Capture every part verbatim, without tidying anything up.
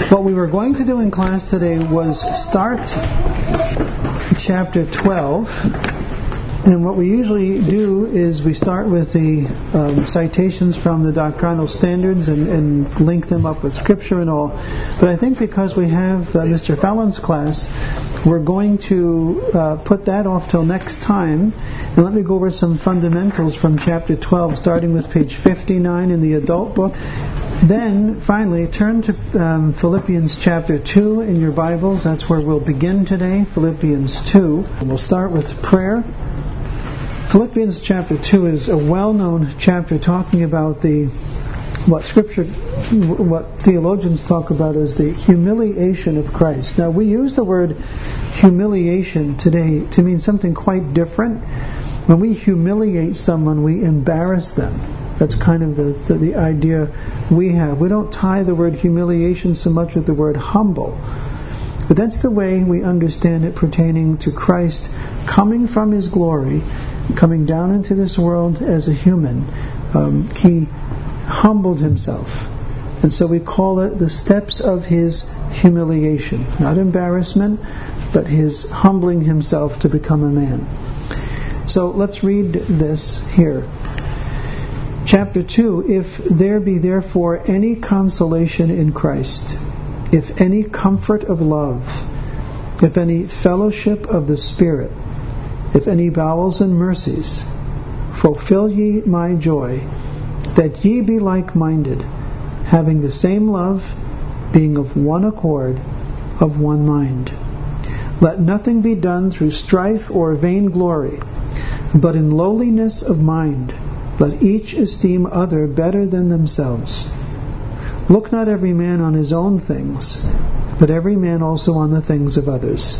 What we were going to do in class today was start chapter twelve, and what we usually do is we start with the um, citations from the doctrinal standards and, and link them up with scripture and all. But I think because we have uh, Mister Fallon's class, we're going to uh, put that off till next time, and let me go over some fundamentals from chapter twelve, starting with page fifty-nine in the adult book. Then, finally, turn to um, Philippians chapter two in your Bibles. That's where we'll begin today, Philippians two. And we'll start with prayer. Philippians chapter two is a well-known chapter talking about the what Scripture, what theologians talk about as the humiliation of Christ. Now, we use the word humiliation today to mean something quite different. When we humiliate someone, we embarrass them. That's kind of the, the, the idea we have. We don't tie the word humiliation so much with the word humble. But that's the way we understand it pertaining to Christ coming from His glory, coming down into this world as a human. Um, he humbled Himself. And so we call it the steps of His humiliation. Not embarrassment, but His humbling Himself to become a man. So let's read this here. Chapter two, if there be therefore any consolation in Christ, if any comfort of love, if any fellowship of the Spirit, if any bowels and mercies, fulfill ye my joy, that ye be like-minded, having the same love, being of one accord, of one mind. Let nothing be done through strife or vainglory, but in lowliness of mind, let each esteem other better than themselves. Look not every man on his own things, but every man also on the things of others.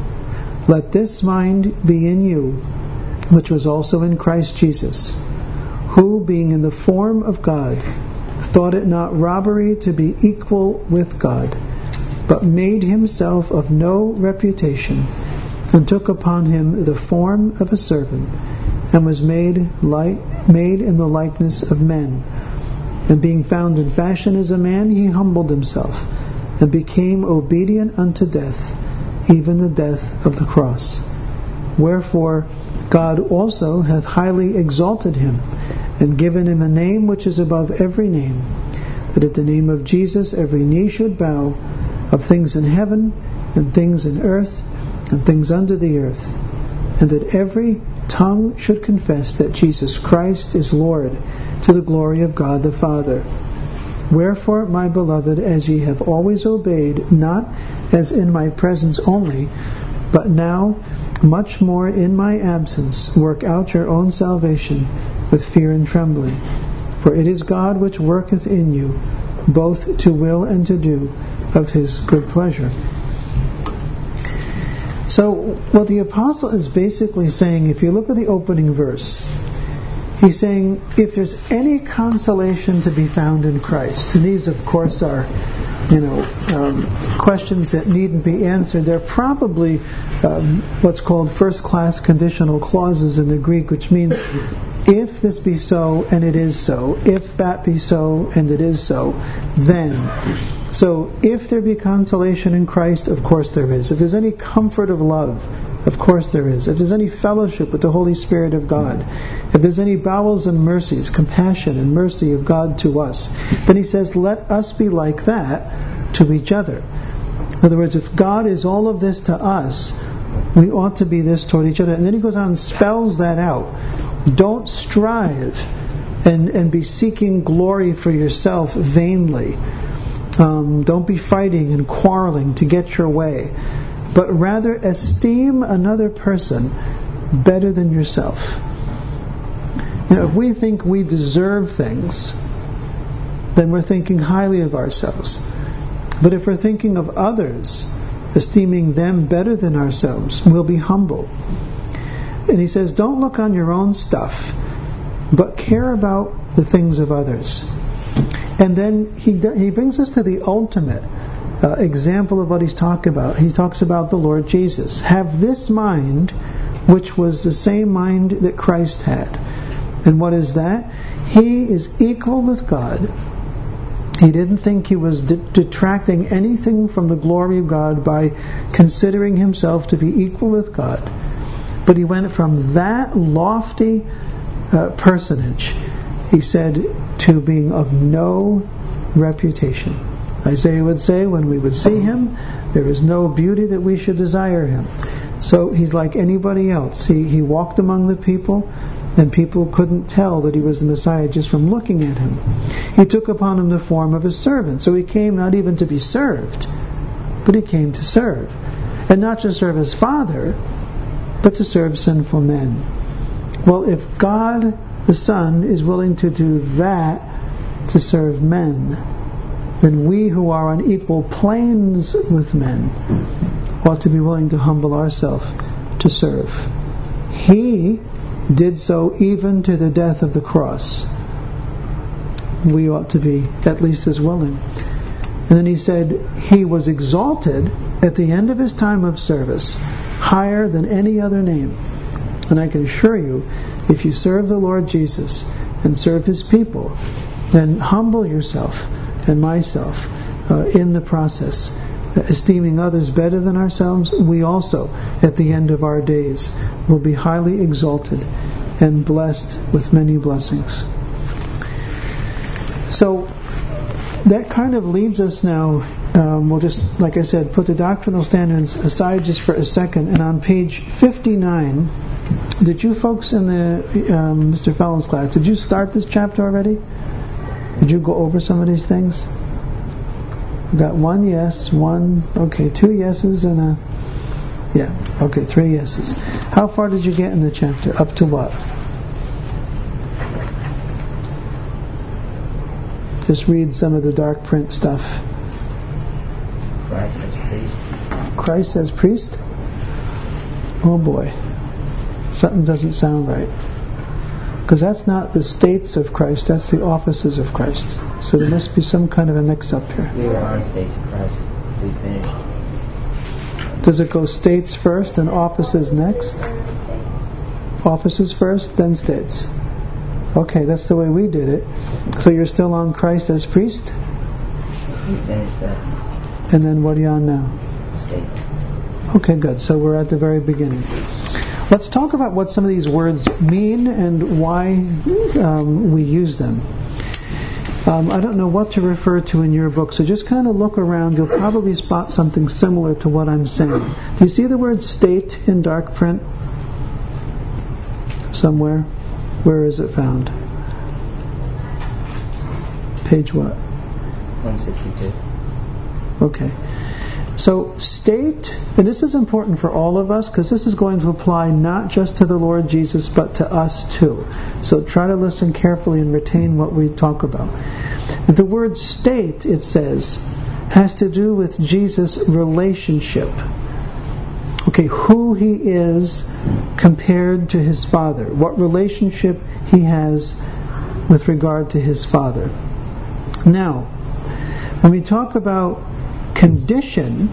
Let this mind be in you, which was also in Christ Jesus, who, being in the form of God, thought it not robbery to be equal with God, but made himself of no reputation, and took upon him the form of a servant, and was made like, made in the likeness of men. And being found in fashion as a man, he humbled himself, and became obedient unto death, even the death of the cross. Wherefore God also hath highly exalted him, and given him a name which is above every name, that at the name of Jesus every knee should bow, of things in heaven, and things in earth, and things under the earth, and that every tongue should confess that Jesus Christ is Lord, to the glory of God the Father. Wherefore, my beloved, as ye have always obeyed, not as in my presence only, but now much more in my absence, work out your own salvation with fear and trembling. For it is God which worketh in you, both to will and to do of His good pleasure. So, what the apostle is basically saying, if you look at the opening verse, he's saying, if there's any consolation to be found in Christ, and these of course are, you know, um, questions that needn't be answered. They're probably um, what's called first-class conditional clauses in the Greek, which means, if this be so, and it is so, if that be so, and it is so, then. So, if there be consolation in Christ, of course there is. If there's any comfort of love, of course there is. If there's any fellowship with the Holy Spirit of God, if there's any bowels and mercies, compassion and mercy of God to us, then he says, let us be like that to each other. In other words, if God is all of this to us, we ought to be this toward each other. And then he goes on and spells that out. Don't strive and, and be seeking glory for yourself vainly. Um, don't be fighting and quarreling to get your way, but rather esteem another person better than yourself. You know, if we think we deserve things, then we're thinking highly of ourselves. But if we're thinking of others, esteeming them better than ourselves, we'll be humble. And he says, don't look on your own stuff, but care about the things of others. And then he he brings us to the ultimate uh, example of what he's talking about. He talks about the Lord Jesus. Have this mind, which was the same mind that Christ had. And what is that? He is equal with God, He didn't think he was de- detracting anything from the glory of God by considering himself to be equal with God. But he went from that lofty uh, personage, he said, to being of no reputation. Isaiah would say, when we would see him, there is no beauty that we should desire him. So he's like anybody else. He, he walked among the people, and people couldn't tell that he was the Messiah just from looking at him. He took upon him the form of a servant. So he came not even to be served, but he came to serve. And not to serve his Father, but to serve sinful men. Well, if God the Son is willing to do that to serve men, then we who are on equal planes with men ought to be willing to humble ourselves to serve. He did so even to the death of the cross. We ought to be at least as willing. And then he said he was exalted at the end of his time of service higher than any other name. And I can assure you, if you serve the Lord Jesus and serve his people, then humble yourself and myself uh, in the process, esteeming others better than ourselves. We also, at the end of our days, will be highly exalted and blessed with many blessings. So that kind of leads us now, um, we'll just, like I said, put the doctrinal standards aside just for a second, and on page fifty-nine, did you folks in the um, Mister Fallon's class, did you start this chapter already? Did you go over some of these things? We got one yes, one, okay, two yeses and a, yeah, okay, three yeses. How far did you get in the chapter? Up to what? Just read some of the dark print stuff. Christ as priest. Christ as priest? Oh boy. Something doesn't sound right. Because that's not the states of Christ, that's the offices of Christ. So there must be some kind of a mix-up here. We were on states of Christ. We finished. Does it go states first and offices next? Offices first, then states. Okay, that's the way we did it. So you're still on Christ as priest? We finished that. And then what are you on now? States. Okay, good. So we're at the very beginning. Let's talk about what some of these words mean and why um, we use them. Um, I don't know what to refer to in your book, so just kind of look around. You'll probably spot something similar to what I'm saying. Do you see the word state in dark print? Somewhere? Where is it found? Page what? one sixty-two. Okay. So state, and this is important for all of us because this is going to apply not just to the Lord Jesus but to us too. So try to listen carefully and retain what we talk about. The word state, it says, has to do with Jesus' relationship. Okay, who he is compared to his Father. What relationship he has with regard to his Father. Now, when we talk about condition,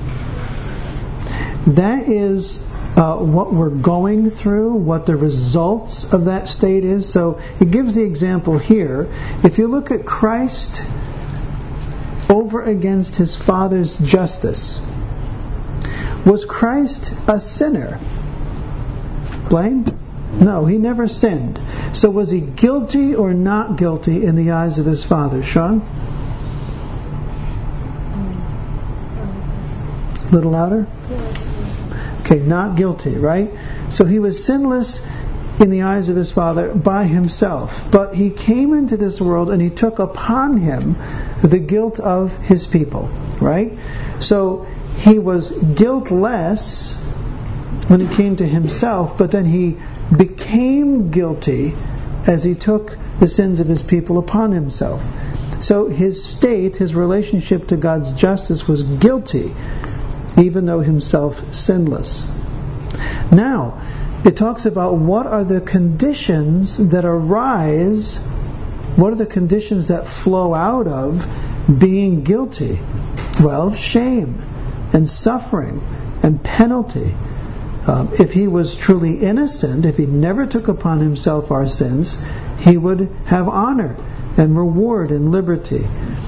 that is uh, what we're going through, what the results of that state is. So it gives the example here. If you look at Christ over against his Father's justice, was Christ a sinner? Blaine? No, he never sinned. So was he guilty or not guilty in the eyes of his Father? Sean? A little louder? Okay, not guilty, right? So he was sinless in the eyes of his Father by himself. But he came into this world and he took upon him the guilt of his people, right? So he was guiltless when it came to himself, but then he became guilty as he took the sins of his people upon himself. So his state, his relationship to God's justice was guilty, even though himself sinless. Now, it talks about what are the conditions that arise, what are the conditions that flow out of being guilty? Well, shame and suffering and penalty. Um, if he was truly innocent, if he never took upon himself our sins, he would have honor and reward and liberty.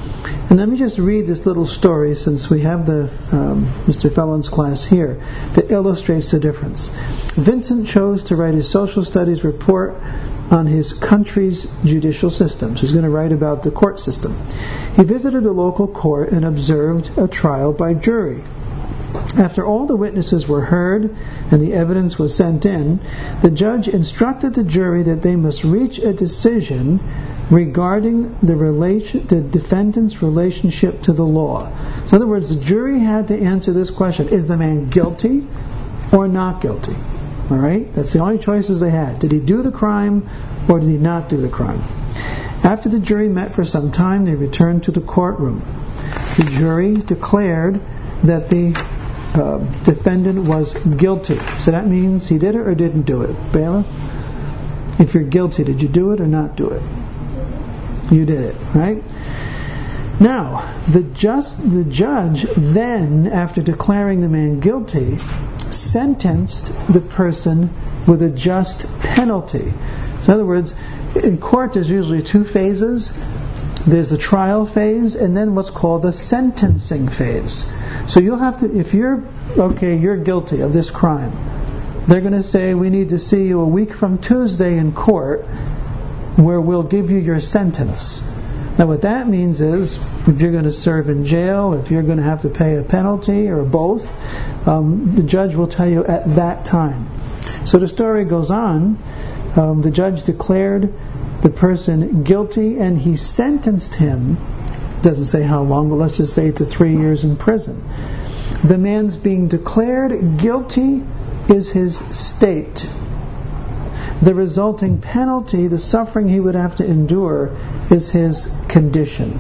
And let me just read this little story, since we have the um, Mister Fellon's class here, that illustrates the difference. Vincent chose to write his social studies report on his country's judicial system. So he's going to write about the court system. He visited the local court and observed a trial by jury. After all the witnesses were heard and the evidence was sent in, the judge instructed the jury that they must reach a decision regarding the relation, the defendant's relationship to the law. So in other words, the jury had to answer this question: is the man guilty or not guilty? All right? That's the only choices they had. Did he do the crime or did he not do the crime? After the jury met for some time, they returned to the courtroom. The jury declared that the uh, defendant was guilty. So that means he did it or didn't do it. Bela? If you're guilty, did you do it or not do it? You did it, right? Now, the just the judge then, after declaring the man guilty, sentenced the person with a just penalty. So in other words, in court there's usually two phases. There's the trial phase and then what's called the sentencing phase. So you'll have to, if you're, okay, you're guilty of this crime, they're going to say, we need to see you a week from Tuesday in court where we'll give you your sentence. Now what that means is, if you're going to serve in jail, if you're going to have to pay a penalty or both, um, the judge will tell you at that time. So the story goes on. Um, the judge declared the person guilty and he sentenced him, doesn't say how long, but let's just say to three years in prison. The man's being declared guilty is his state. The resulting penalty, the suffering he would have to endure, is his condition.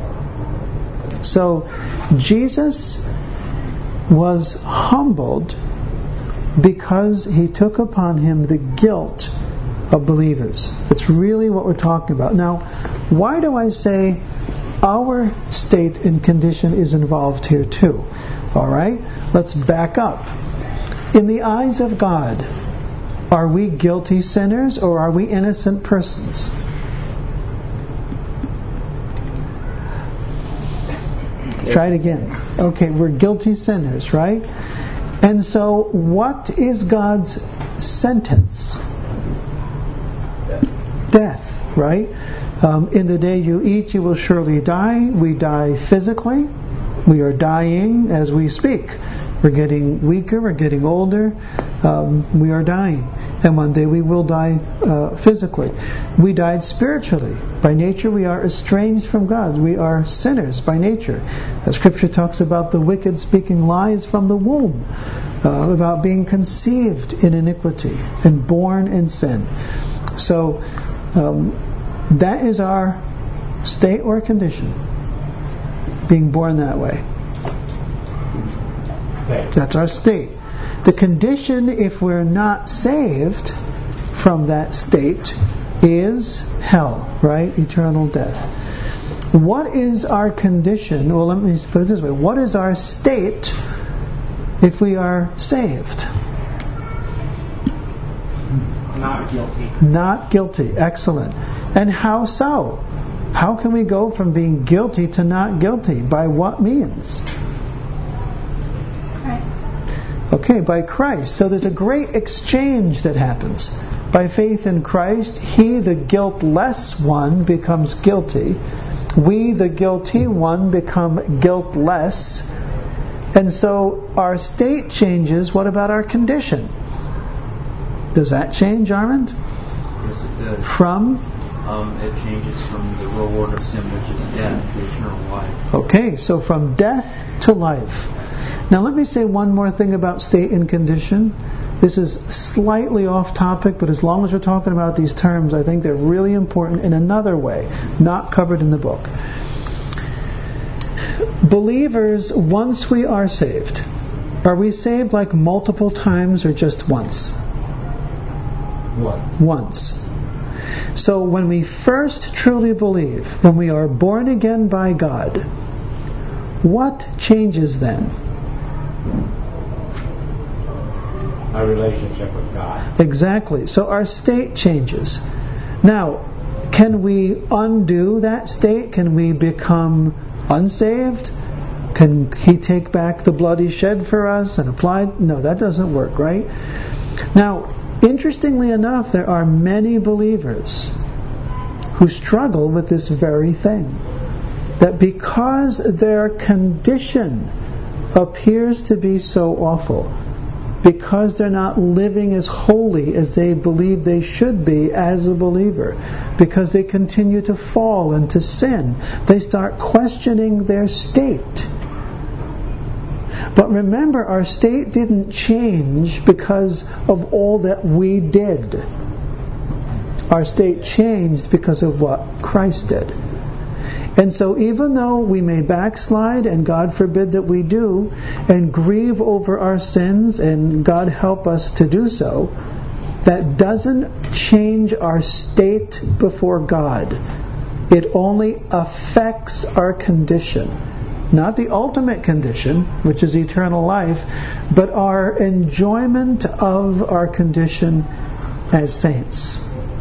So Jesus was humbled because he took upon him the guilt of believers. That's really what we're talking about. Now, why do I say our state and condition is involved here too? All right, let's back up. In the eyes of God, are we guilty sinners or are we innocent persons? Try it again. Okay, we're guilty sinners, right? And so what is God's sentence? Death, right? Um, in the day you eat, you will surely die. We die physically. We are dying as we speak. We're getting weaker, we're getting older, um, we are dying. And one day we will die uh, physically. We died spiritually. By nature we are estranged from God. We are sinners by nature. The Scripture talks about the wicked speaking lies from the womb, uh, about being conceived in iniquity and born in sin. So um, that is our state or condition, being born that way. That's our state. The condition, if we're not saved from that state, is hell, right? Eternal death. What is our condition? Well, let me put it this way. What is our state if we are saved? Not guilty. Not guilty. Excellent. And how so? How can we go from being guilty to not guilty? By what means? Okay, by Christ. So there's a great exchange that happens. By faith in Christ, he, the guiltless one, becomes guilty. We, the guilty one, become guiltless. And so our state changes. What about our condition? Does that change, Armand? Yes, it does. From? Um, it changes from the reward of sin, which is death, to eternal life. Okay, so from death to life. Now let me say one more thing about state and condition. This is slightly off topic, but as long as we're talking about these terms, I think they're really important in another way, not covered in the book. Believers, once we are saved, are we saved like multiple times or just once? Once. Once. So when we first truly believe, when we are born again by God, what changes then? Our relationship with God. Exactly. So our state changes. Now, can we undo that state? Can we become unsaved? Can He take back the blood He shed for us and apply? No, that doesn't work, right? Now, interestingly enough, there are many believers who struggle with this very thing. That because their condition appears to be so awful, because they're not living as holy as they believe they should be as a believer, because they continue to fall and to sin, they start questioning their state. But remember, our state didn't change because of all that we did. Our state changed because of what Christ did. And so even though we may backslide, and God forbid that we do, and grieve over our sins, and God help us to do so, that doesn't change our state before God. It only affects our condition. Not the ultimate condition, which is eternal life, but our enjoyment of our condition as saints.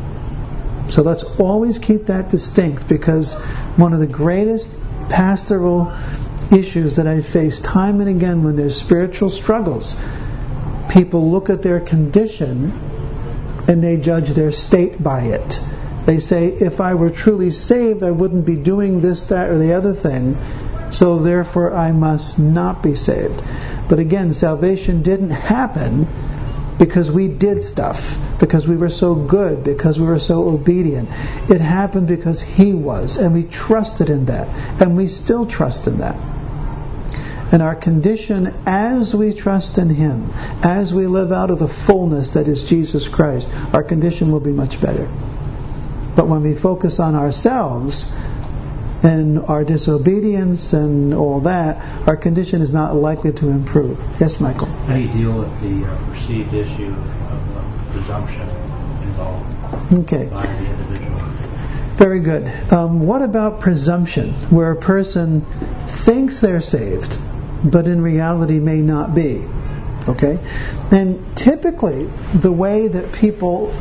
So let's always keep that distinct, because one of the greatest pastoral issues that I face time and again when there's spiritual struggles, people look at their condition and they judge their state by it. They say, if I were truly saved, I wouldn't be doing this, that, or the other thing, so therefore I must not be saved. But again, salvation didn't happen because we did stuff, because we were so good, because we were so obedient. It happened because He was, and we trusted in that, and we still trust in that. And our condition as we trust in Him, as we live out of the fullness that is Jesus Christ, our condition will be much better. But when we focus on ourselves and our disobedience and all that, our condition is not likely to improve. Yes, Michael? How do you deal with the uh, perceived issue of uh, presumption involved okay. by the individual? Very good. Um, what about presumption, where a person thinks they're saved, but in reality may not be? Okay? And typically, the way that people,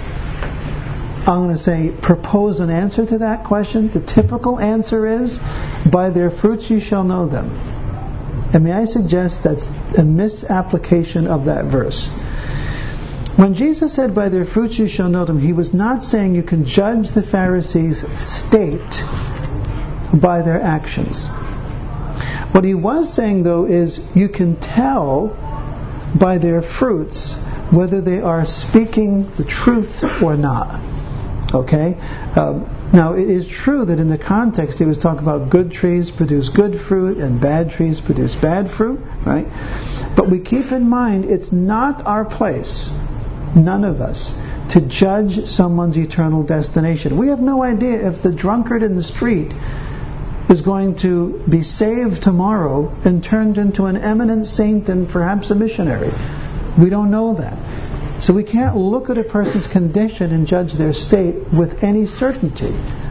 I'm going to say, propose an answer to that question, the typical answer is, by their fruits you shall know them. And may I suggest that's a misapplication of that verse. When Jesus said, by their fruits you shall know them, He was not saying you can judge the Pharisees' state by their actions. What He was saying, though, is you can tell by their fruits whether they are speaking the truth or not. Okay? Um, now, it is true that in the context He was talking about good trees produce good fruit and bad trees produce bad fruit, right? But we keep in mind it's not our place, none of us, to judge someone's eternal destination. We have no idea if the drunkard in the street is going to be saved tomorrow and turned into an eminent saint and perhaps a missionary. We don't know that. So we can't look at a person's condition and judge their state with any certainty.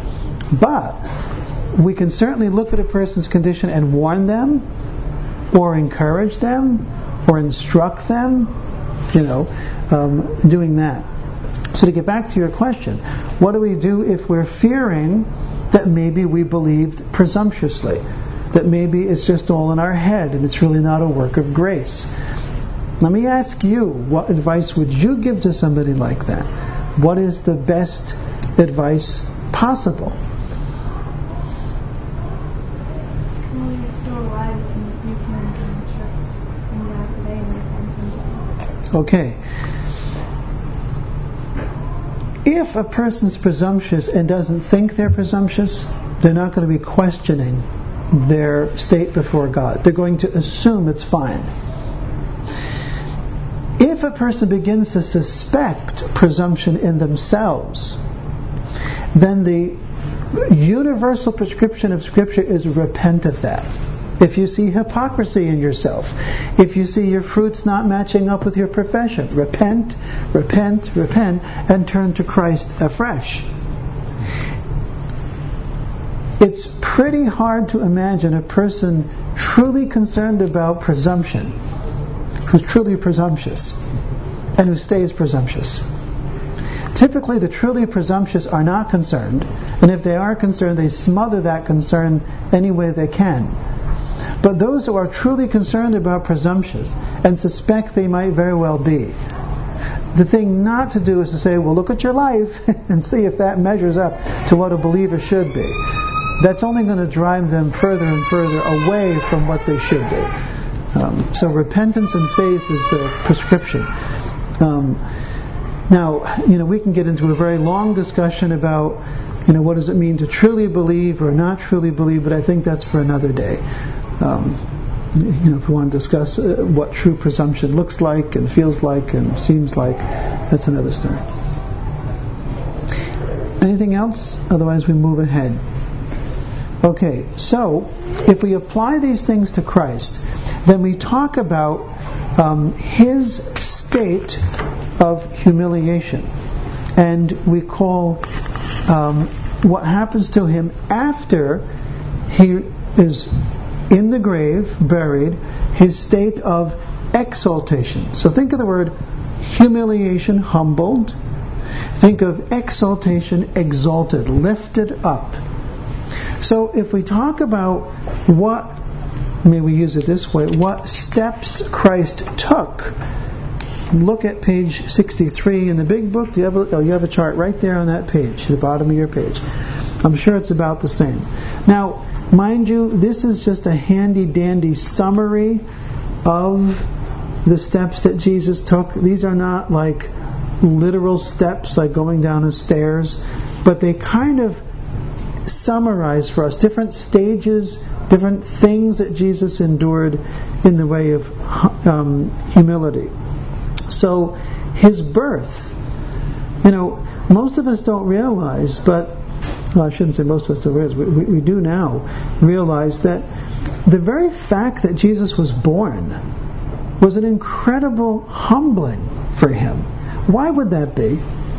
But we can certainly look at a person's condition and warn them, or encourage them, or instruct them, you know, um, doing that. So to get back to your question, what do we do if we're fearing that maybe we believed presumptuously? That maybe it's just all in our head and it's really not a work of grace? Let me ask you, what advice would you give to somebody like that? What is the best advice possible? Well, you're still alive and you can trust in God today and repent from it. Okay. If a person's presumptuous and doesn't think they're presumptuous, they're not going to be questioning their state before God. They're going to assume it's fine. If a person begins to suspect presumption in themselves, then the universal prescription of Scripture is repent of that. If you see hypocrisy in yourself, if you see your fruits not matching up with your profession, repent, repent, repent, and turn to Christ afresh. It's pretty hard to imagine a person truly concerned about presumption who's truly presumptuous and who stays presumptuous. Typically, the truly presumptuous are not concerned, and if they are concerned, they smother that concern any way they can. But those who are truly concerned about presumptuous and suspect they might very well be, the thing not to do is to say, well, look at your life and see if that measures up to what a believer should be. That's only going to drive them further and further away from what they should be. Um, so repentance and faith is the prescription. Um, now, you know, we can get into a very long discussion about, you know, what does it mean to truly believe or not truly believe, but I think that's for another day. Um, you know, if we want to discuss uh, what true presumption looks like and feels like and seems like, that's another story. Anything else? Otherwise we move ahead. Okay, so if we apply these things to Christ, then we talk about um, His state of humiliation. And we call um, what happens to Him after He is in the grave, buried, His state of exaltation. So think of the word humiliation, humbled. Think of exaltation, exalted, lifted up. So if we talk about what, may we use it this way, what steps Christ took, look at page sixty-three in the big book. Do you have a, oh, you have a chart right there on that page, the bottom of your page. I'm sure it's about the same. Now, mind you, this is just a handy-dandy summary of the steps that Jesus took. These are not like literal steps, like going down the stairs, but they kind of summarize for us different stages, different things that Jesus endured in the way of um, humility. So, His birth, you know, most of us don't realize, but well, I shouldn't say most of us don't realize, we, we, we do now realize that the very fact that Jesus was born was an incredible humbling for Him. Why would that be?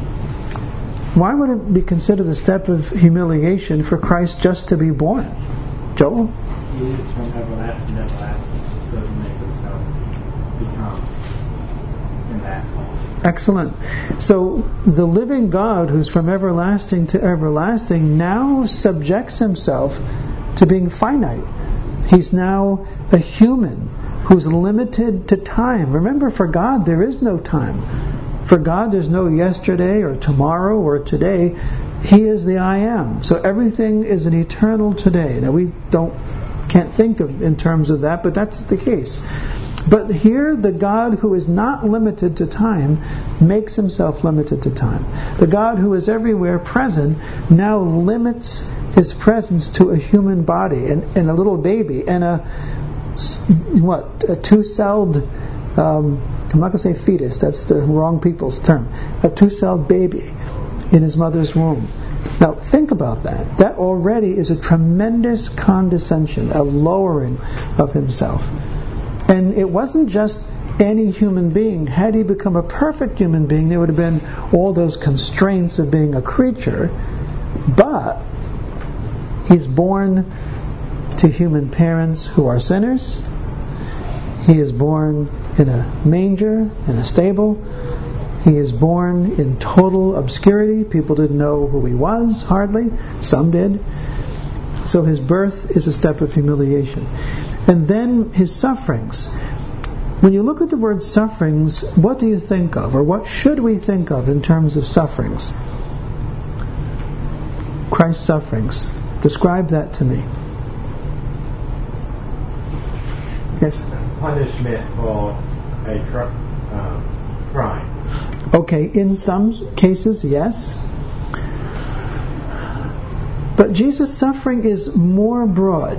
Why would it be considered a step of humiliation for Christ just to be born? Joel? He is from everlasting to everlasting, so He make Himself become in that form. Excellent. So the living God, who's from everlasting to everlasting, now subjects Himself to being finite. He's now a human who's limited to time. Remember, for God there is no time. For God there's no yesterday or tomorrow or today. He is the I am. So everything is an eternal today. Now we don't can't think of in terms of that, but that's the case. But here the God who is not limited to time makes Himself limited to time. The God who is everywhere present now limits His presence to a human body and, and a little baby and a what a two-celled um, I'm not going to say fetus, that's the wrong people's term, a two-celled baby in his mother's womb. Now think about that. That already is a tremendous condescension, a lowering of Himself. And it wasn't just any human being. Had He become a perfect human being, there would have been all those constraints of being a creature. But He's born to human parents who are sinners. He is born in a manger, in a stable. He is born in total obscurity. People didn't know who He was, hardly. Some did. So His birth is a step of humiliation. And then His sufferings. When you look at the word sufferings, what do you think of? Or what should we think of in terms of sufferings? Christ's sufferings. Describe that to me. Yes? Punishment for a tr- um, crime. Okay, in some cases, yes. But Jesus' suffering is more broad.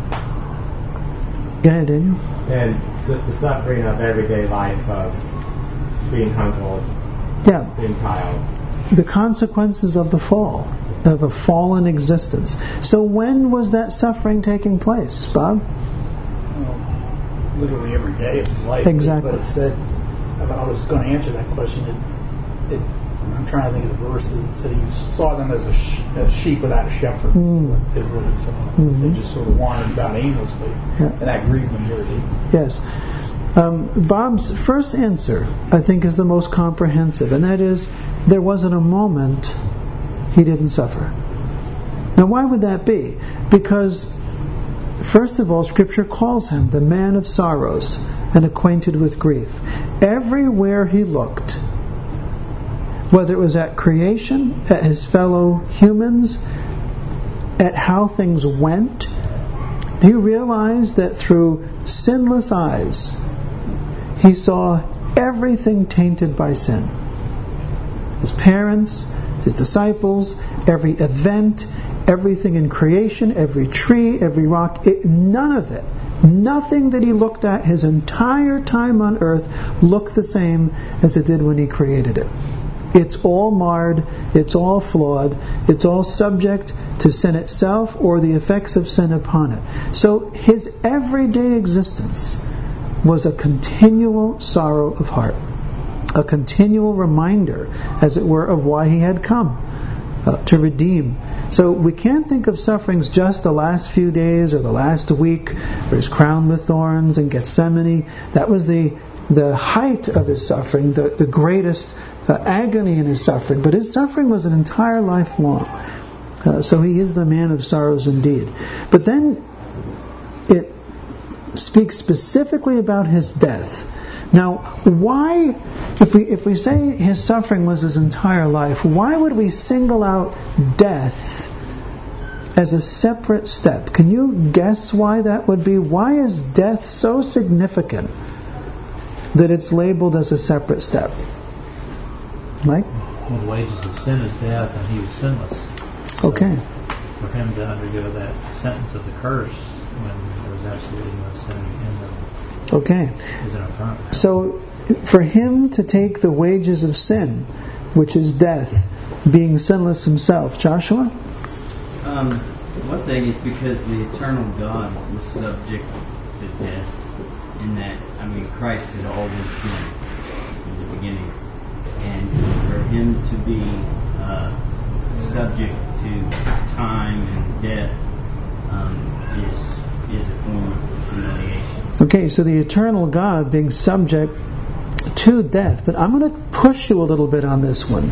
Go ahead, Daniel. And just the suffering of everyday life of being humbled, yeah. being piled. The consequences of the fall, of a fallen existence. So when was that suffering taking place, Bob? Literally every day of his life. Exactly. But it said, I was going to answer that question. It, it, I'm trying to think of the verse that said He saw them as a, sh- as sheep without a shepherd. Mm. Is what it said. Mm-hmm. They just sort of wandered about aimlessly, yeah. And that grieved Him very deeply. Yes. Um, Bob's first answer, I think, is the most comprehensive, and that is, there wasn't a moment he didn't suffer. Now why would that be? Because first of all, Scripture calls him the man of sorrows and acquainted with grief. Everywhere he looked, whether it was at creation, at his fellow humans, at how things went, do you realize that through sinless eyes he saw everything tainted by sin? His parents, his disciples, every event, everything in creation, every tree, every rock, it, none of it, nothing that he looked at his entire time on earth looked the same as it did when he created it. It's all marred, it's all flawed, it's all subject to sin itself or the effects of sin upon it. So his everyday existence was a continual sorrow of heart, a continual reminder, as it were, of why he had come, uh, to redeem. So we can't think of sufferings just the last few days or the last week, where he's crowned with thorns in Gethsemane. That was the the height of his suffering, the, the greatest uh, agony in his suffering. But his suffering was an entire life long. Uh, so he is the man of sorrows indeed. But then it speaks specifically about his death. Now, why, if we if we say his suffering was his entire life, why would we single out death as a separate step? Can you guess why that would be? Why is death so significant that it's labeled as a separate step? Mike? Well, the wages of sin is death, and he was sinless. Okay. So for him to undergo that sentence of the curse when there was absolutely no sin in them. Okay. So for him to take the wages of sin, which is death, being sinless himself. Joshua? Um, one thing is because the eternal God was subject to death, in that, I mean, Christ had always been in the beginning. And for him to be uh, subject to time and death um, is is a form of humiliation. Okay, so the eternal God being subject to death. But I'm going to push you a little bit on this one.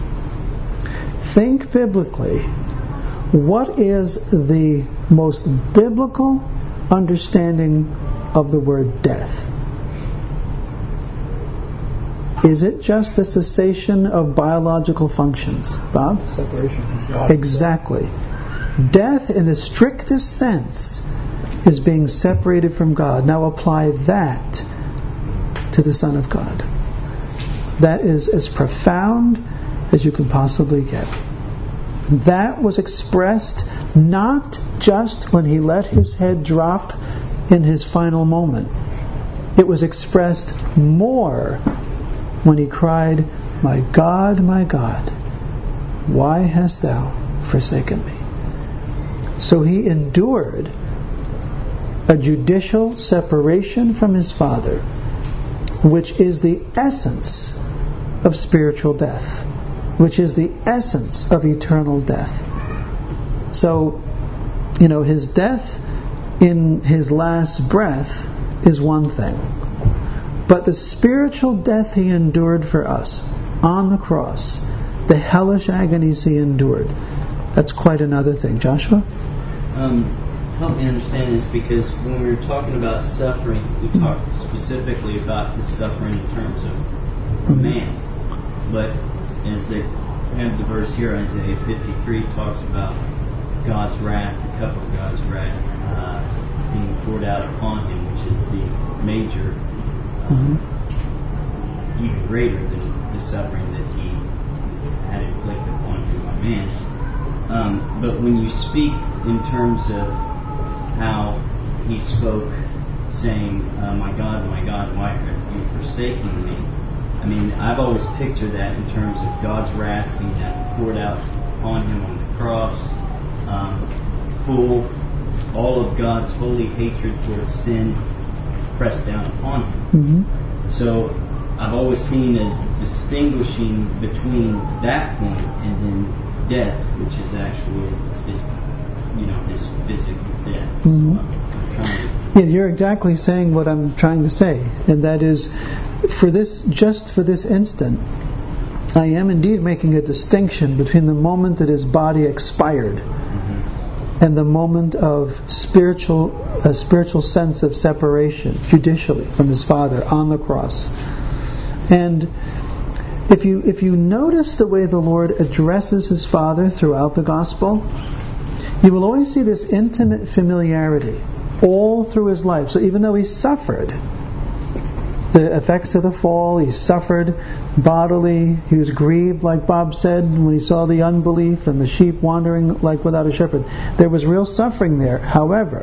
Think biblically. What is the most biblical understanding of the word death? Is it just the cessation of biological functions? Bob? Separation from God. Exactly. Death, in the strictest sense, is being separated from God. Now apply that to the Son of God. That is as profound as you can possibly get. That was expressed not just when he let his head drop in his final moment. It was expressed more when he cried, "My God, my God, why hast thou forsaken me?" So he endured a judicial separation from his Father, which is the essence of spiritual death, which is the essence of eternal death. So, you know, his death in his last breath is one thing. But the spiritual death he endured for us on the cross, the hellish agonies he endured, that's quite another thing. Joshua? Um, help me understand this, because when we were talking about suffering, we talked specifically about his suffering in terms of a man. But as they have the verse here, Isaiah fifty-three talks about God's wrath, the cup of God's wrath uh, being poured out upon him, which is the major, um, mm-hmm. even greater than the suffering that he had inflicted upon him by man. Um, but when you speak in terms of how he spoke, saying, uh, "My God, my God, why have you forsaken me?" I mean, I've always pictured that in terms of God's wrath being poured out on him on the cross, um, full, all of God's holy hatred towards sin pressed down upon him. Mm-hmm. So I've always seen a distinguishing between that point and then death, which is actually his, you know, his physical death. Mm-hmm. So yeah, you're exactly saying what I'm trying to say, and that is, for this, just for this instant, I am indeed making a distinction between the moment that his body expired mm-hmm. and the moment of spiritual, a spiritual sense of separation, judicially, from his Father on the cross. And if you if you notice the way the Lord addresses his Father throughout the Gospel, you will always see this intimate familiarity all through his life. So even though he suffered the effects of the fall, he suffered bodily, he was grieved, like Bob said, when he saw the unbelief and the sheep wandering like without a shepherd. There was real suffering there. However,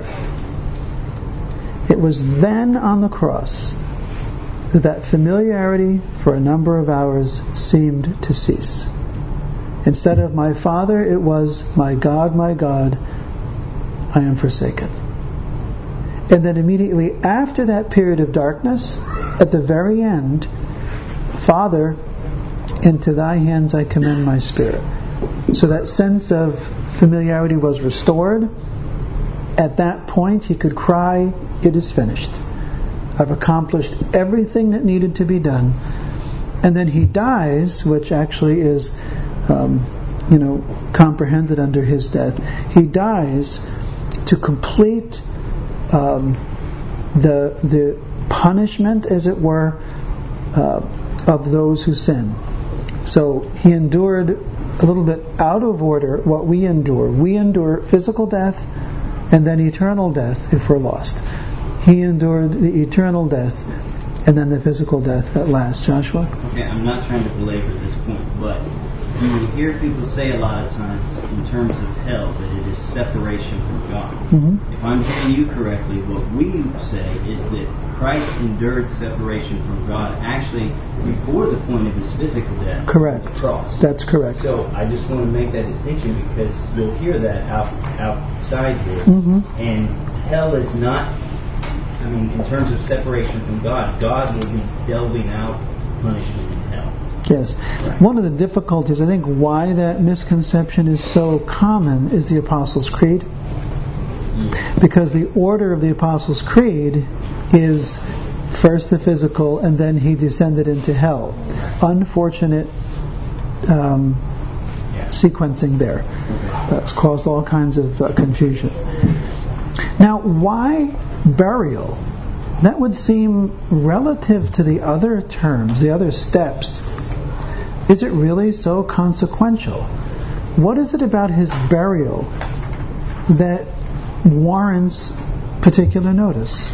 it was then on the cross that that familiarity for a number of hours seemed to cease. Instead of my Father, it was my God, my God, I am forsaken. And then immediately after that period of darkness, at the very end, Father, into thy hands I commend my spirit. So that sense of familiarity was restored. At that point, he could cry, it is finished. I've accomplished everything that needed to be done. And then he dies, which actually is, um, you know, comprehended under his death. He dies to complete um, the the punishment, as it were, uh, of those who sin. So he endured a little bit out of order what we endure. We endure physical death and then eternal death if we're lost. He endured the eternal death and then the physical death at last. Joshua? Okay, I'm not trying to belabor this point, but you hear people say a lot of times in terms of hell that it is separation from God. Mm-hmm. If I'm hearing you correctly, what we say is that Christ endured separation from God actually before the point of his physical death. Correct. On the cross. That's correct. So I just want to make that distinction because you'll hear that out, outside here. Mm-hmm. And hell is not, I mean, in terms of separation from God, God will be delving out punishment in hell. Yes. Right. One of the difficulties, I think, why that misconception is so common is the Apostles' Creed. Mm. Because the order of the Apostles' Creed is first the physical and then he descended into hell. Unfortunate um, yeah. sequencing there. That's caused all kinds of uh, confusion. Now, why burial? That would seem relative to the other terms, the other steps. Is it really so consequential? What is it about his burial that warrants particular notice?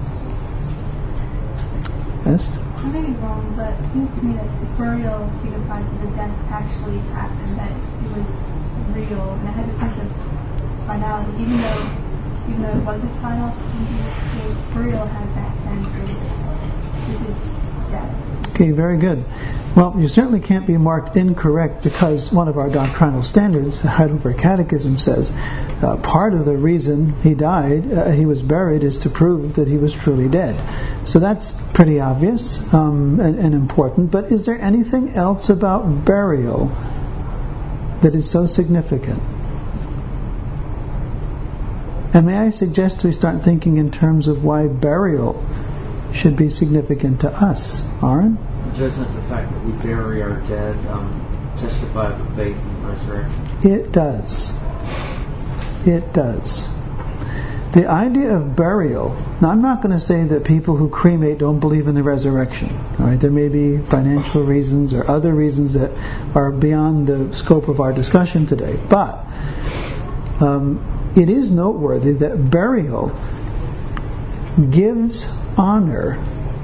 Est? I may be wrong, but it seems to me that burial signifies that the death actually happened, that it was real, and it had a sense of finality, even though even though it wasn't final. Burial has that sense of this is death. Okay, very good. Well, you certainly can't be marked incorrect because one of our doctrinal standards, the Heidelberg Catechism, says uh, part of the reason he died, uh, he was buried, is to prove that he was truly dead. So that's pretty obvious um, and, and important. But is there anything else about burial that is so significant? And may I suggest we start thinking in terms of why burial should be significant to us? Aaron? Doesn't the fact that we bury our dead um, testify of the faith in the resurrection? It does. It does. The idea of burial, now I'm not going to say that people who cremate don't believe in the resurrection. All right, there may be financial reasons or other reasons that are beyond the scope of our discussion today. But um, it is noteworthy that burial gives honor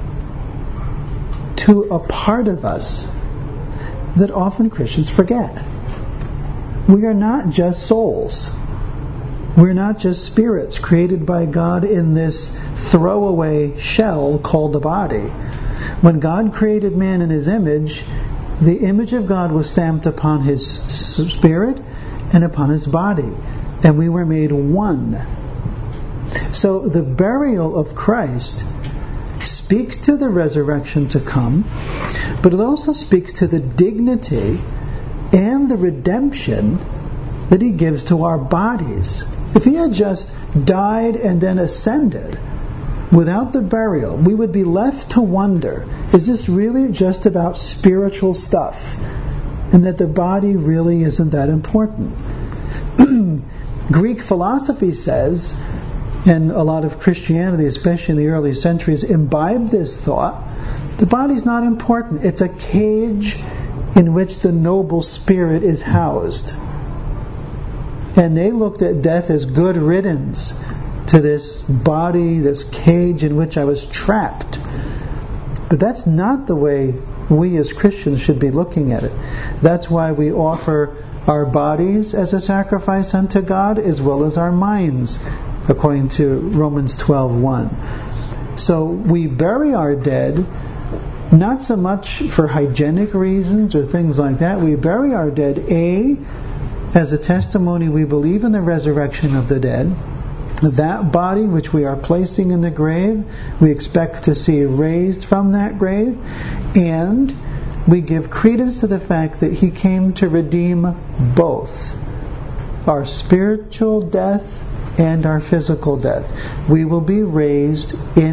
to a part of us that often Christians forget. We are not just souls. We're not just spirits created by God in this throwaway shell called the body. When God created man in his image, the image of God was stamped upon his spirit and upon his body. And we were made one. So the burial of Christ speaks to the resurrection to come, but it also speaks to the dignity and the redemption that he gives to our bodies. If he had just died and then ascended, without the burial, we would be left to wonder, is this really just about spiritual stuff? And that the body really isn't that important. Greek philosophy says, and a lot of Christianity, especially in the early centuries, imbibed this thought, the body's not important. It's a cage in which the noble spirit is housed. And they looked at death as good riddance to this body, this cage in which I was trapped. But that's not the way we as Christians should be looking at it. That's why we offer our bodies as a sacrifice unto God, as well as our minds, according to Romans twelve one. So we bury our dead, not so much for hygienic reasons or things like that. We bury our dead, A, as a testimony we believe in the resurrection of the dead. That body which we are placing in the grave, we expect to see raised from that grave, and we give credence to the fact that He came to redeem both our spiritual death and our physical death. We will be raised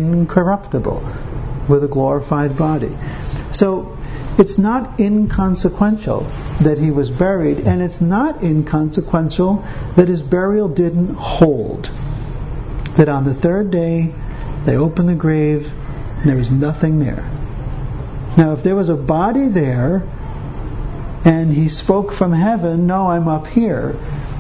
incorruptible with a glorified body. So it's not inconsequential that He was buried, and it's not inconsequential that His burial didn't hold. That on the third day they opened the grave and there was nothing there. Now if there was a body there and He spoke from heaven, no, I'm up here,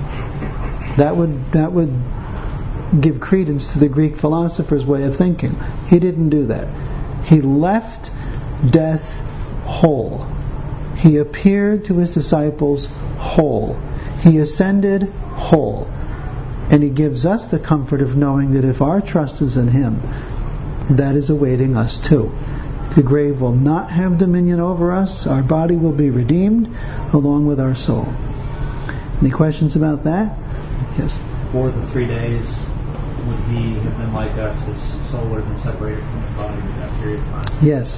that would that would give credence to the Greek philosopher's way of thinking. He didn't do that. He left death whole. He appeared to His disciples whole. He ascended whole. And He gives us the comfort of knowing that if our trust is in Him, that is awaiting us too. The grave will not have dominion over us. Our body will be redeemed along with our soul. Any questions about that? Yes. For the three days, would He have been like us? His soul would have been separated from His body in that period of time? Yes.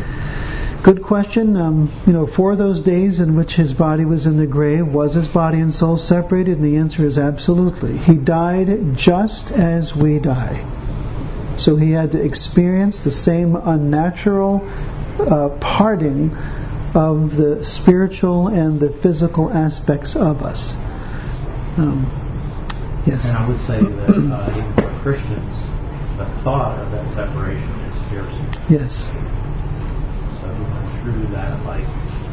Good question. Um, you know, for those days in which His body was in the grave, was His body and soul separated? And the answer is absolutely. He died just as we die. So He had to experience the same unnatural uh, parting of the spiritual and the physical aspects of us. Um, yes. And I would say that uh, even for Christians, the thought of that separation is fearsome. Yes. Through that, like,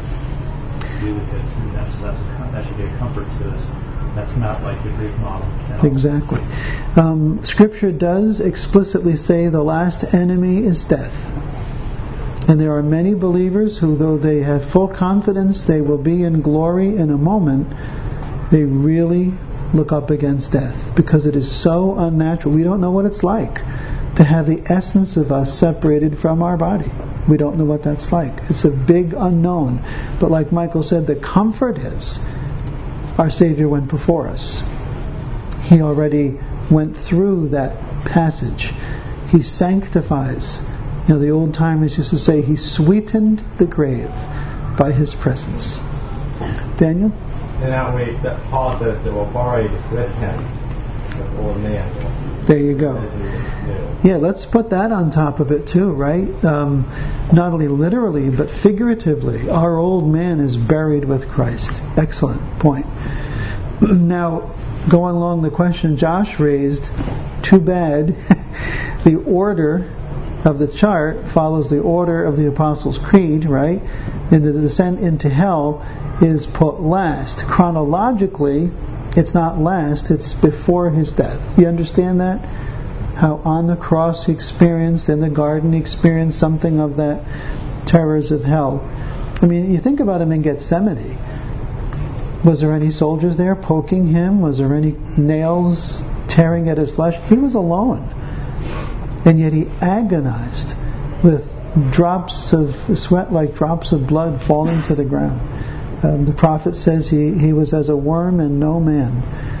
do it, that's, that's a, that should be a comfort to us. That's not like the Greek model. Exactly. Um, Scripture does explicitly say the last enemy is death. And there are many believers who, though they have full confidence they will be in glory in a moment, they really look up against death because it is so unnatural. We don't know what it's like to have the essence of us separated from our body. We don't know what that's like. It's a big unknown. But like Michael said, the comfort is our Savior went before us. He already went through that passage. He sanctifies. You know, the old timers used to say He sweetened the grave by His presence. Daniel? And now we, that Paul says that we're buried with Him before man. There you go. Yeah, let's put that on top of it too, right? Um, not only literally, but figuratively. Our old man is buried with Christ. Excellent point. Now, going along the question Josh raised, too bad the order of the chart follows the order of the Apostles' Creed, right? And the descent into hell is put last. Chronologically, it's not last, it's before His death. You understand that? How on the cross He experienced, in the garden He experienced something of that terrors of hell. I mean, you think about Him in Gethsemane. Was there any soldiers there poking Him? Was there any nails tearing at His flesh? He was alone. And yet He agonized with drops of sweat like drops of blood falling to the ground. Um, the prophet says he, he was as a worm and no man.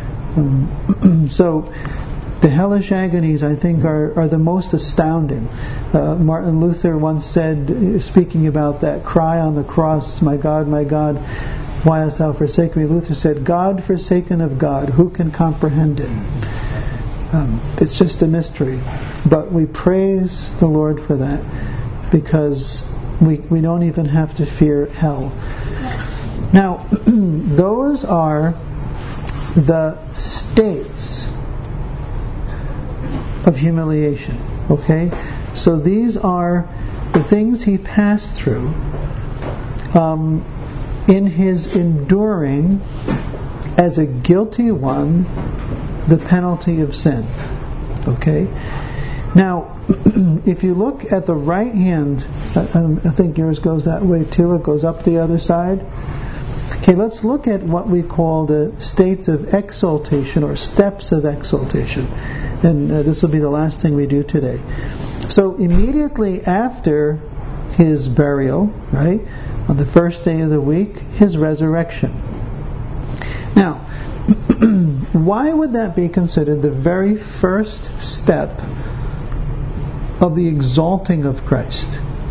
Um, so the hellish agonies, I think, are, are the most astounding. Uh, Martin Luther once said, speaking about that cry on the cross, "My God, my God, why hast thou forsaken me?" Luther said, "God forsaken of God, who can comprehend it?" Um, it's just a mystery. But we praise the Lord for that, because we, we don't even have to fear hell. Now, those are the states of humiliation. Okay? So these are the things he passed through um, in his enduring as a guilty one the penalty of sin. Okay? Now, if you look at the right hand, I, I think yours goes that way too, it goes up the other side. Okay, let's look at what we call the states of exaltation, or steps of exaltation. And uh, this will be the last thing we do today. So immediately after his burial, right, on the first day of the week, his resurrection. Now, why would that be considered the very first step of the exalting of Christ?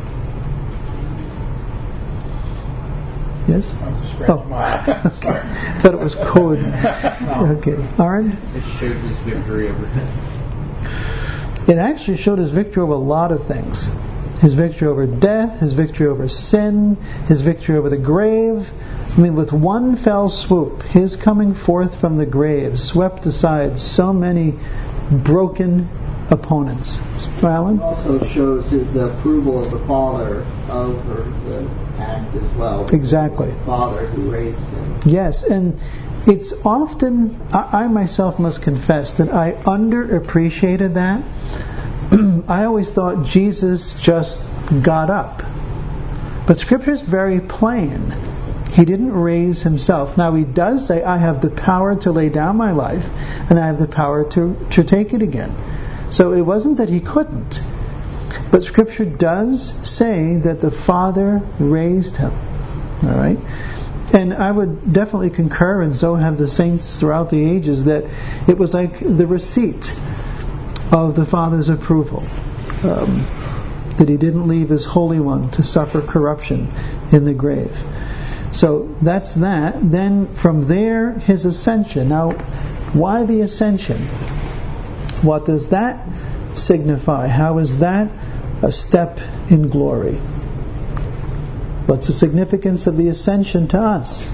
Yes? Oh, okay. I thought it was code. Okay, Aaron? It showed his victory over death. It actually showed his victory over a lot of things. His victory over death, his victory over sin, his victory over the grave. I mean, with one fell swoop, his coming forth from the grave swept aside so many broken opponents. Alan? It also shows the approval of the Father over the act as well. Exactly. The Father who raised him. Yes, and it's often, I, I myself must confess that I underappreciated that. I always thought Jesus just got up. But Scripture is very plain. He didn't raise himself. Now he does say, I have the power to lay down my life, and I have the power to, to take it again. So it wasn't that he couldn't. But Scripture does say that the Father raised him. All right? And I would definitely concur, and so have the saints throughout the ages, that it was like the receipt of the Father's approval. Um, that he didn't leave his Holy One to suffer corruption in the grave. So that's that. Then from there, his ascension. Now, why the ascension? What does that signify? How is that a step in glory? What's the significance of the ascension to us?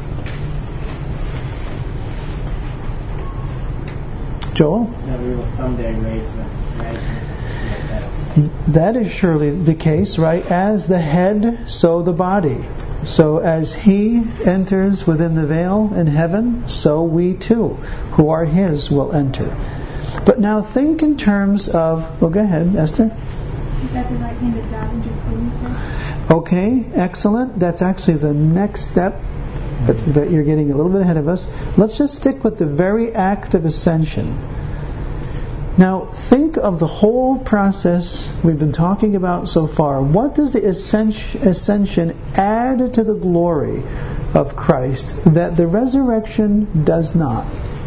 Joel? That we will someday raise them. That is surely the case, right? As the head, so the body. So as he enters within the veil in heaven, so we too, who are his, will enter. But now think in terms of... Well, go ahead, Esther. Is that the right hand of God and just believe it? Okay, excellent. That's actually the next step. But, but you're getting a little bit ahead of us. Let's just stick with the very act of ascension. Now, think of the whole process we've been talking about so far. What does the ascension add to the glory of Christ that the resurrection does not?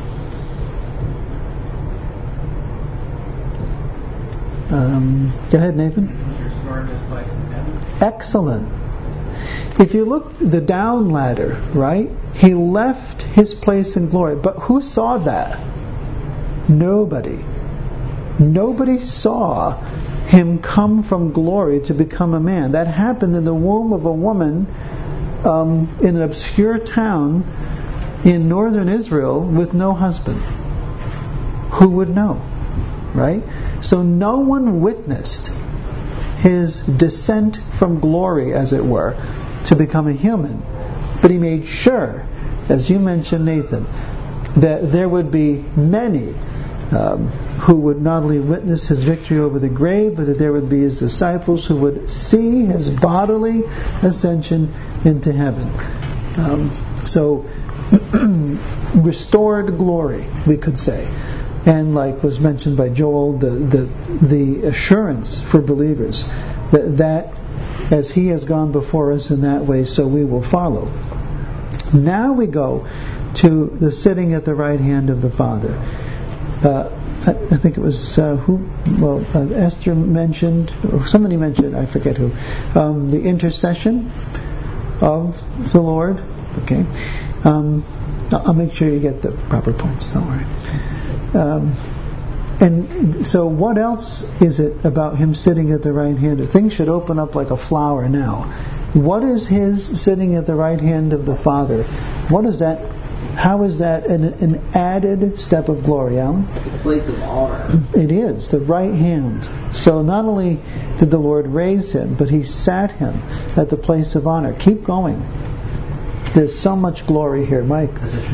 Um, go ahead, Nathan. Restoring his place in heaven. Excellent. If you look the down ladder, right? He left his place in glory. But who saw that? Nobody. Nobody saw him come from glory to become a man. That happened in the womb of a woman um, in an obscure town in northern Israel with no husband. Who would know? Right? So no one witnessed his descent from glory, as it were, to become a human. But he made sure, as you mentioned, Nathan, that there would be many um, who would not only witness his victory over the grave, but that there would be his disciples who would see his bodily ascension into heaven. Um, so, restored glory, we could say. And like was mentioned by Joel, the, the, the assurance for believers that, that as he has gone before us in that way, so we will follow. Now we go to the sitting at the right hand of the Father. Uh, I, I think it was uh, who? Well, uh, Esther mentioned, or somebody mentioned, I forget who, um, the intercession of the Lord. Okay, um, I'll make sure you get the proper points. Don't worry. Um, And so what else is it about Him sitting at the right hand? Things should open up like a flower now. What is His sitting at the right hand of the Father? What is that? How is that an, an added step of glory, Alan? The place of honor. It is, the right hand. So not only did the Lord raise Him, but He sat Him at the place of honor. Keep going. There's so much glory here, Mike.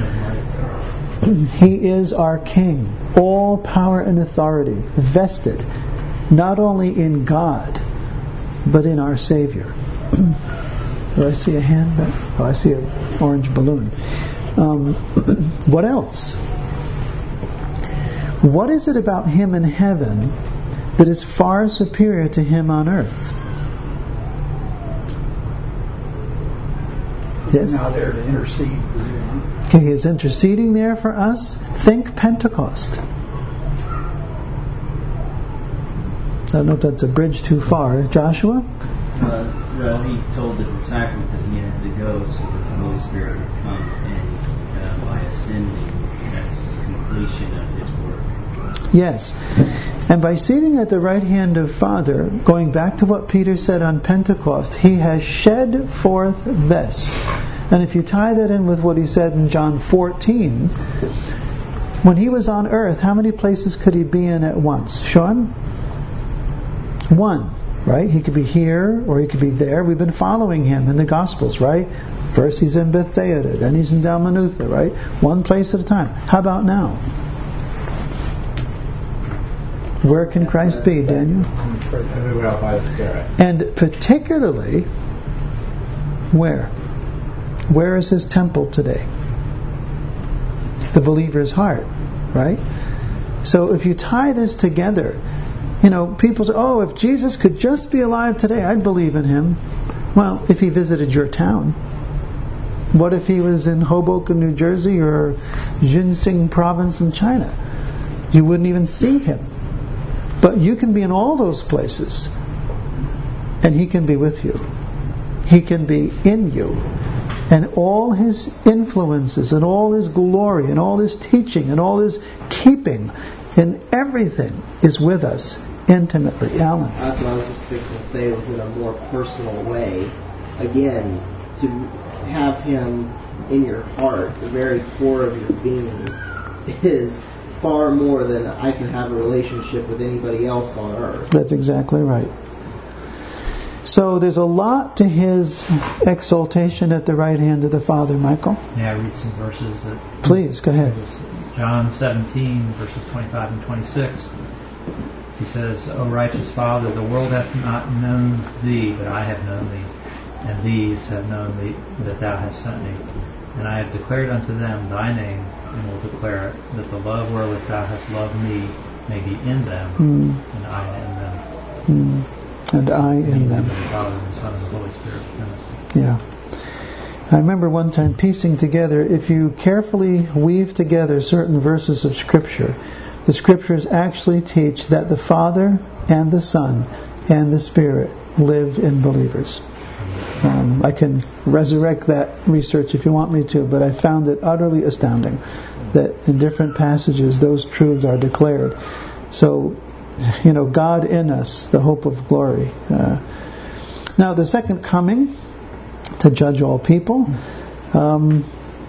He is our King. All power and authority vested not only in God, but in our Savior. Do I see a hand back? Oh, I see an orange balloon. Um, what else? What is it about Him in heaven that is far superior to Him on earth? Yes? Now there to intercede. Okay, He is interceding there for us. Think Pentecost. I don't know if that's a bridge too far. Joshua? Uh, well, He told the disciples that He had to go so that the Holy Spirit would come, and uh, by ascending, that's completion of His work. Yes. And by seating at the right hand of Father, going back to what Peter said on Pentecost, He has shed forth this. And if you tie that in with what He said in John fourteen, when He was on earth, how many places could He be in at once? Sean? One. Right? He could be here or He could be there. We've been following Him in the Gospels, right? First He's in Bethsaida, then He's in Dalmanutha, right? One place at a time. How about now? Where can Christ be, Daniel? Everywhere by the Spirit. And particularly, where? Where is His temple today? The believer's heart, right? So if you tie this together, you know, people say, oh, if Jesus could just be alive today, I'd believe in Him. Well, if He visited your town. What if He was in Hoboken, New Jersey, or Jinsing Province in China? You wouldn't even see Him. But you can be in all those places, and He can be with you. He can be in you. And all His influences, and all His glory, and all His teaching, and all His keeping, and everything is with us intimately. Alan? That's what I was just fixing to say, was in a more personal way. Again, to have Him in your heart, the very core of your being, is far more than I can have a relationship with anybody else on earth. That's exactly right. So there's a lot to His exaltation at the right hand of the Father, Michael. May I read some verses that... Please, go ahead. John seventeen, verses twenty-five and twenty-six. He says, O righteous Father, the world hath not known Thee, but I have known Thee. And these have known Thee, that Thou hast sent Me. And I have declared unto them Thy name, and will declare it, that the love wherewith Thou hast loved Me may be in them, mm. and I in them. Mm. And I in them. The Father, and the Son, and the Holy Spirit. Yeah. I remember one time piecing together, if you carefully weave together certain verses of Scripture, the Scriptures actually teach that the Father and the Son and the Spirit live in believers. Um, I can resurrect that research if you want me to, but I found it utterly astounding that in different passages those truths are declared. So, you know, God in us, the hope of glory. Uh, now, the second coming, to judge all people. Um,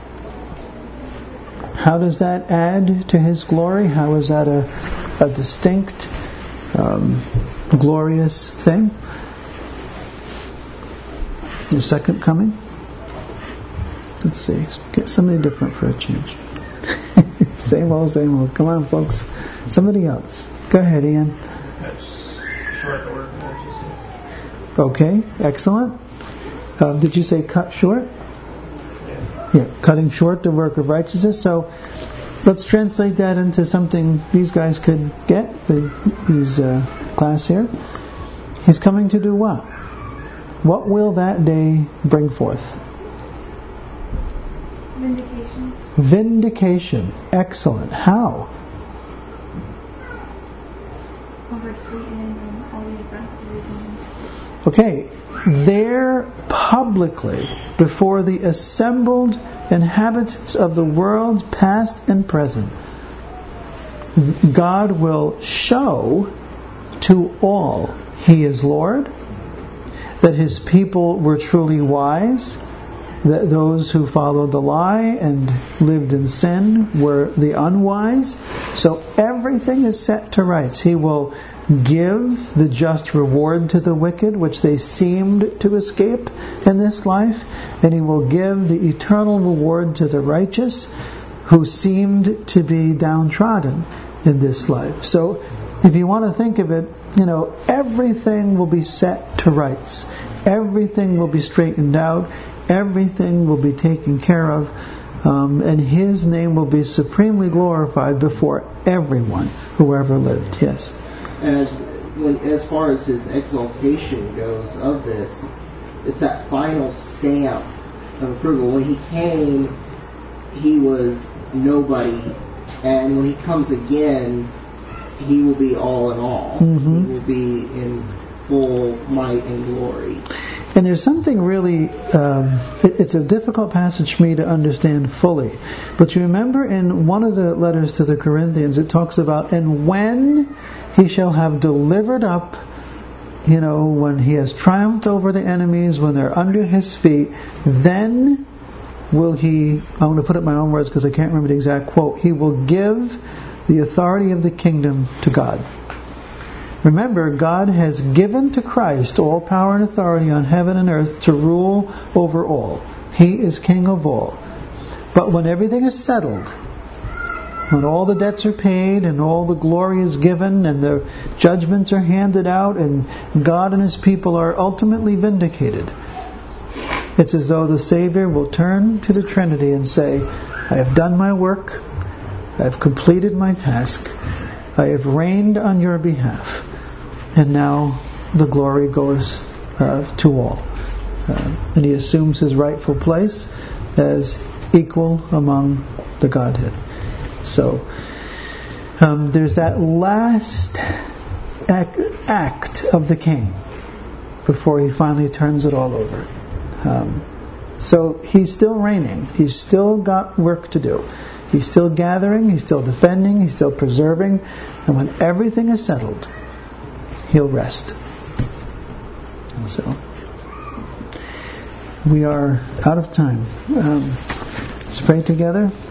how does that add to His glory? How is that a, a distinct, um, glorious thing? The second coming? Let's see. Get somebody different for a change. Same old, same old. Come on, folks. Somebody else. Go ahead, Ian. Short the word righteousness. Okay, excellent. Um, did you say cut short? Yeah. Yeah, cutting short the work of righteousness. So let's translate that into something these guys could get, the, these uh, class here. He's coming to do what? What will that day bring forth? Vindication. Vindication. Excellent. How? Over Satan and all the oppressors. And Okay. There publicly, before the assembled inhabitants of the world, past and present. God will show to all He is Lord, that His people were truly wise, that those who followed the lie and lived in sin were the unwise. So everything is set to rights. He will give the just reward to the wicked, which they seemed to escape in this life, and He will give the eternal reward to the righteous who seemed to be downtrodden in this life. So if you want to think of it, you know, everything will be set to rights. Everything will be straightened out. Everything will be taken care of. Um, and His name will be supremely glorified before everyone who ever lived. Yes? As, when, as far as His exaltation goes of this, it's that final stamp of approval. When He came, He was nobody. And when He comes again, He will be all in all. Mm-hmm. He will be in full might and glory. And there's something really, um, it, it's a difficult passage for me to understand fully. But you remember in one of the letters to the Corinthians, it talks about, and when He shall have delivered up, you know, when He has triumphed over the enemies, when they're under His feet, then will He, I'm going to put it in my own words because I can't remember the exact quote, He will give the authority of the kingdom to God. Remember, God has given to Christ all power and authority on heaven and earth to rule over all. He is King of all. But when everything is settled, when all the debts are paid and all the glory is given and the judgments are handed out and God and His people are ultimately vindicated, it's as though the Savior will turn to the Trinity and say, I have done my work. I have completed my task. I have reigned on your behalf. And now the glory goes uh, to all. Uh, and He assumes His rightful place as equal among the Godhead. So um, there's that last act, act of the King before He finally turns it all over. Um, so He's still reigning. He's still got work to do. He's still gathering, He's still defending, He's still preserving, and when everything is settled, He'll rest. And so, we are out of time. Um, let's pray together.